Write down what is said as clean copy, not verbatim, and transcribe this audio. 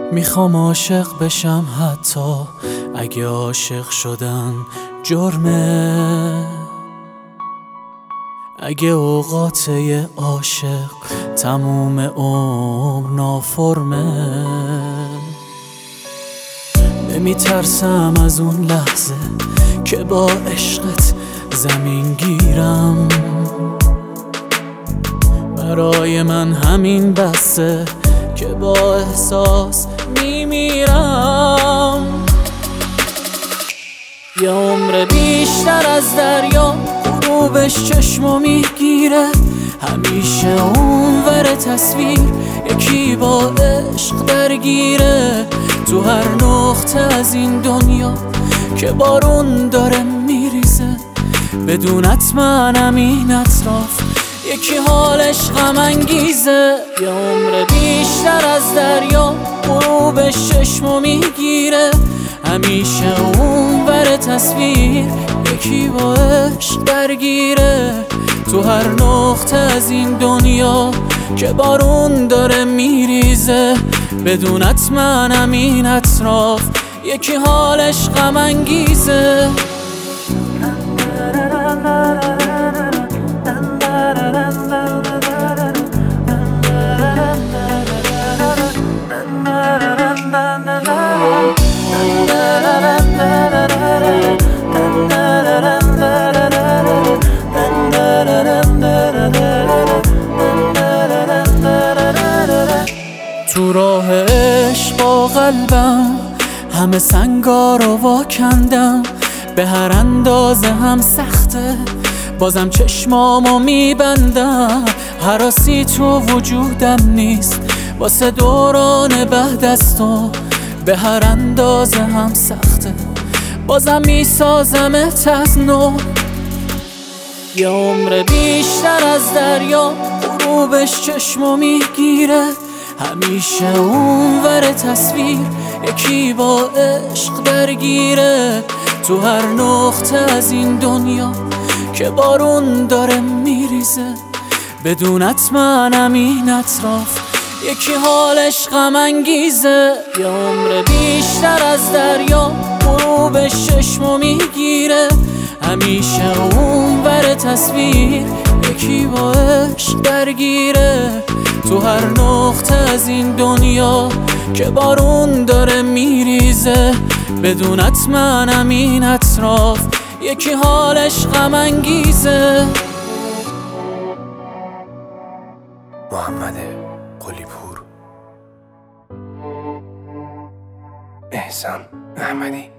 میخوام عاشق بشم حتی اگه عاشق شدن جرمه، اگه اوقات یه عاشق تموم عمر نافرمه. نمیترسم از اون لحظه که با عشقت زمین گیرم، برای من همین بسه که با احساس میمیرم. یه عمر بیشتر از دریا غروبش چشمو میگیره، همیشه اونور تصویر یکی با عشق درگیره. تو هر نقطه از این دنیا که بارون داره میریزه، بدونت منم این اطراف یکی حالش غم انگیزه. یه عمر بیشتر از دریا غروبش چشمو میگیره، همیشه اونور تصویر یکی با عشق درگیره. تو هر نقطه از این دنیا که بارون داره میریزه، بدونت منم این اطراف یکی حالش غم انگیزه. تو راه عشق با قلبم همه سنگا رو واکندم، به هر اندازه هم سخته بازم چشمامو میبندم. هراسی تو وجودم نیست واسه دوران بعد از تو، به هر اندازه هم سخته بازم میسازمت از نو. یه عمر بیشتر از دریا غروبش چشمو میگیره، همیشه اونور تصویر یکی با عشق درگیره. تو هر نقطه از این دنیا که بارون داره میریزه، بدونت منم این اطراف یکی حالش غم انگیزه. یه عمر بیشتر از دریا غروبش چشمو میگیره، همیشه اونور تصویر یکی با عشق درگیره. تو هر نقطه از این دنیا که بارون داره میریزه، بدونت منم این اطراف یکی حالش غم انگیزه. محمد قلی پور، احسان احمدی.